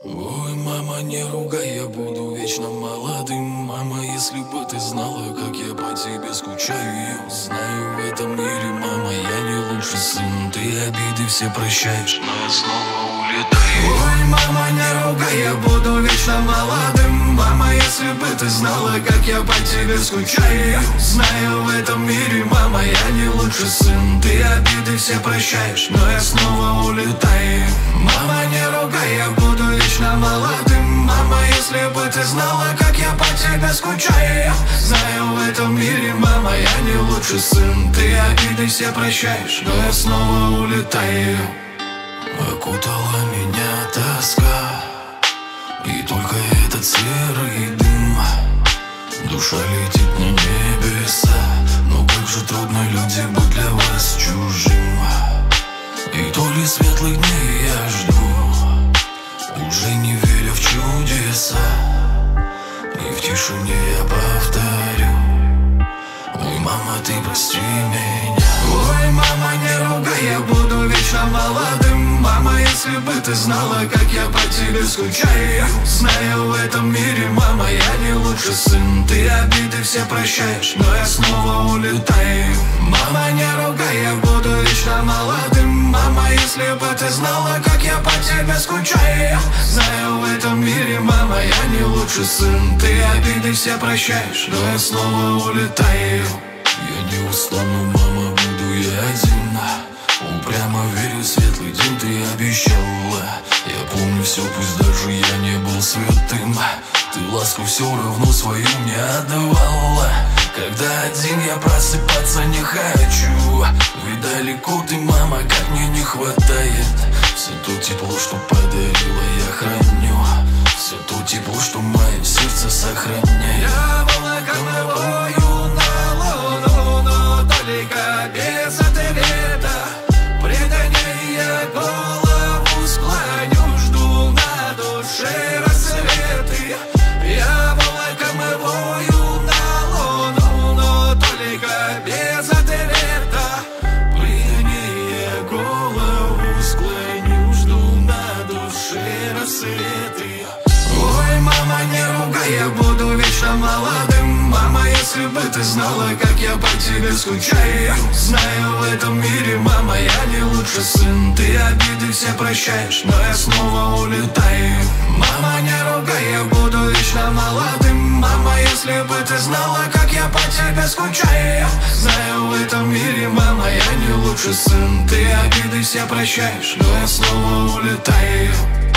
Ой, мама, не ругай, я буду вечно молодым. Мама, если бы ты знала, как я по тебе скучаю. Знаю, в этом мире, мама, я не лучший сын. Ты обиды все прощаешь, но я снова улетаю. Ой, мама, не ругай, я буду вечно молодым. Мама, если бы ты знала, как я по тебе скучаю. Знаю, в этом мире, мама, я не лучший сын. Ты обиды все прощаешь, но я снова улетаю. Мама, не ругай, я буду вечно молодым. Мама, если бы ты знала, как я по тебе скучаю. Знаю, в этом мире, мама, я не лучший сын. Ты обиды все прощаешь, но я снова улетаю. Окутала меня тоска, и только этот серый дым. Душа летит на небеса, но как же трудно, люди, быть для вас чужим. И то ли светлых дней я жду, уже не веря в чудеса. И в тишине я повторю: ой, мама, ты прости меня. Ой, мама, не ругай, я буду вечно молодым. Мама, если бы ты знала, как я по тебе скучаю. Знаю, в этом мире, мама, я не лучший сын. Ты обиды все прощаешь, но я снова улетаю. Мама, не ругай, я буду вечно молодым. Мама, если бы ты знала, как я по тебе скучаю. Знаю, в этом мире, мама, я не лучший сын. Ты обиды все прощаешь, но я снова улетаю. Я не устану, мама, буду я один. Упрямо верю, в светлый день ты обещала. Я помню все, пусть даже я не был святым. Ты ласку все равно свою мне отдавала. Когда один я просыпаться не хочу. Ведь далеко ты, мама, как мне не хватает. Все то тепло, что подарила, я храню. Все то тепло, что мое сердце сохраняет. Я волокомовую на луну, но только без ответа. Предание я голову склоню, жду на душе рассветы. Я волокомовую на луну, но только без ответа. Предание я голову склоню, жду на душе рассветы. Ой, мама, не ругай, я буду вечно молодым. Мама, если бы ты знала, как я по тебе скучаю. Знаю, в этом мире, мама, я не лучший сын. Ты обиды все прощаешь, но я снова улетаю. Мама, не ругай, я буду вечно молодым. Мама, если бы ты знала, как я по тебе скучаю. Знаю, в этом мире, мама, я не лучший сын. Ты обиды все прощаешь, но я снова улетаю.